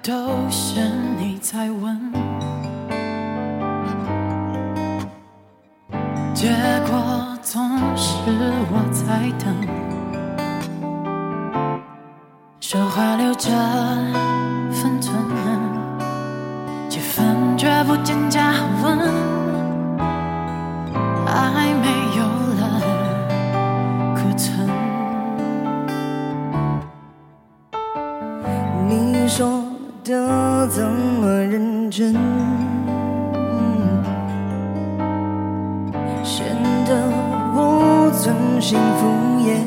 都是你在问，结果总是我在等。说话留着分寸，气氛却不见加温，爱没有了库存。 你说的这么认真，显得我存心敷衍。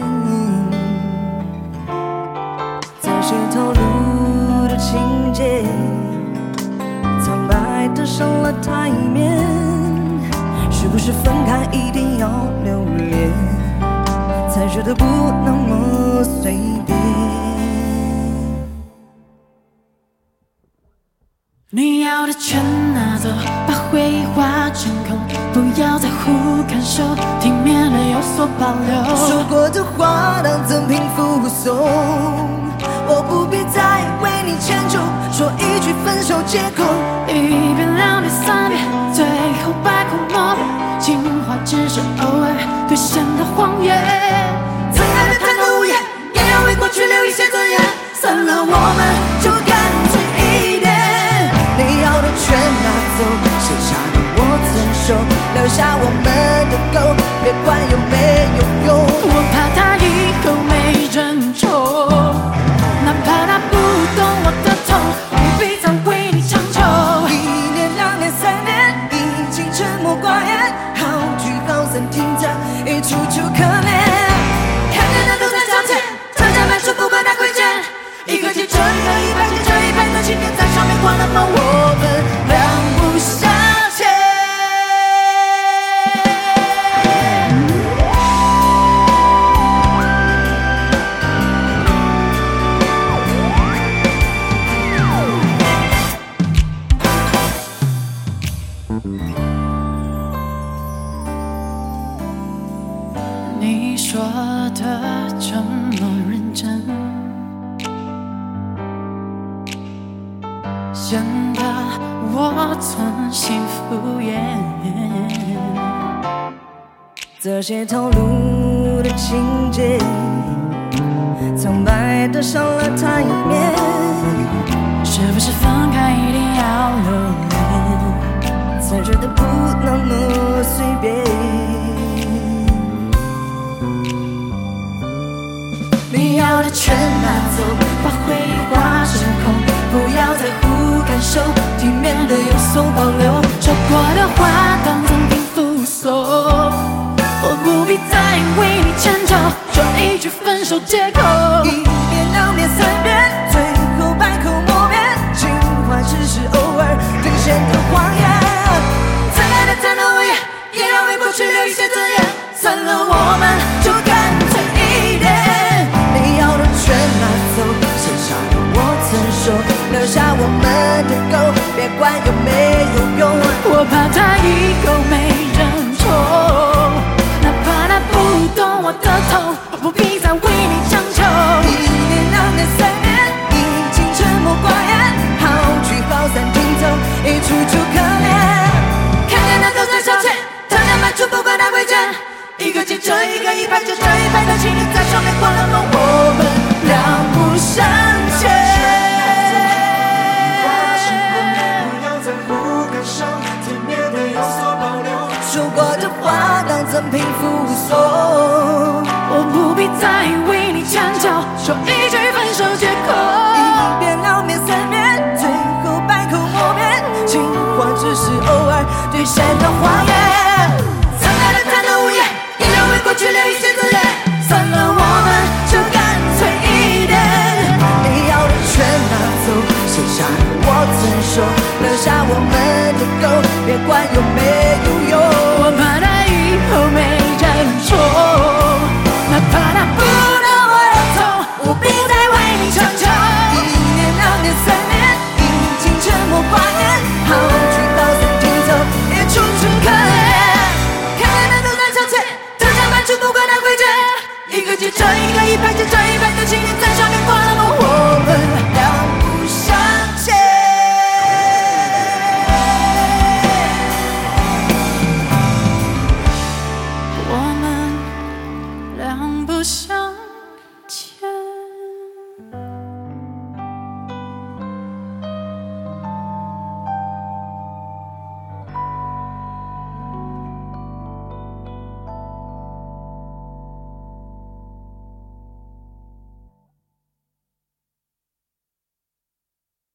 在谁透露的情节，苍白的上了台面，是不是分开一定要留恋，才觉得不那么随便？ 你要的全拿走，把回忆化成空，不要在乎感受，体面的有所保留。 说过的话当赠品附送，我不必再为你迁就，说一句分手借口。 一遍两遍三遍，最后百口莫辩，情话只是偶尔兑现的谎言。 曾爱的贪得无厌，也要为过去留一些尊严。散了我们就干脆一点，你要的全拿走，剩下的我承受，留下我们的狗，别管有没有用。 我怕他以后没人宠，哪怕他不懂我的痛，不必再为你强求。 1年2年3年，已经沉默寡言，好聚好散停着，一处处可怜。看见的都在交钱，特价卖出不管它贵贱，一个接着一个，一排接着一排的青年在上面狂了吗？我们两不相欠。 你说的这么认真，显得我存心敷衍。 这些透露的情节，苍白的上了台面， 是不是分开一定要留恋， 才觉得不那么随便？ 你要的全拿走，把回忆化成空，不要在乎感受，体面的有所保留。说过的话当赠品附送，我不必再为你迁就，说一句分手借口。 1遍2遍3遍，最后百口莫辩，情话只是偶尔兑现的谎言。曾爱的贪得无厌，也要为过去留一些尊严。散了我们就干脆一点，你要的全拿走，剩下的我承受，留下我们的狗，别管有没有用。 我怕他以后没人宠，哪怕他不懂我的痛，我不必再为你强求。 1年2年3年，已经沉默寡言，好聚好散停走，一处处可怜。看见的都在消遣，特价卖出不管它贵贱，一个接着一个，一排接着一排的青年在上面狂了吗？我们两不相欠。说过的话当赠品附送， 我不必再为你迁就，说一句分手借口。 1遍2遍3遍，最后百口莫辩，情话只是偶尔兑现的谎言。曾爱的贪得无厌，也要为过去留一些尊严。散了我们就干脆一点，你要的全拿走，剩下的我承受，留下我们的狗，别管有没有用。 我怕他以后没人宠，哪怕他不懂我的痛，我不再为你强求。 1年2年3年，已经沉默寡言，好聚好散停走，也处处可怜。看见的都在消遣，特价卖出不管它贵贱，一个接着一个，一排接着一排的青年在上面狂了吗？我们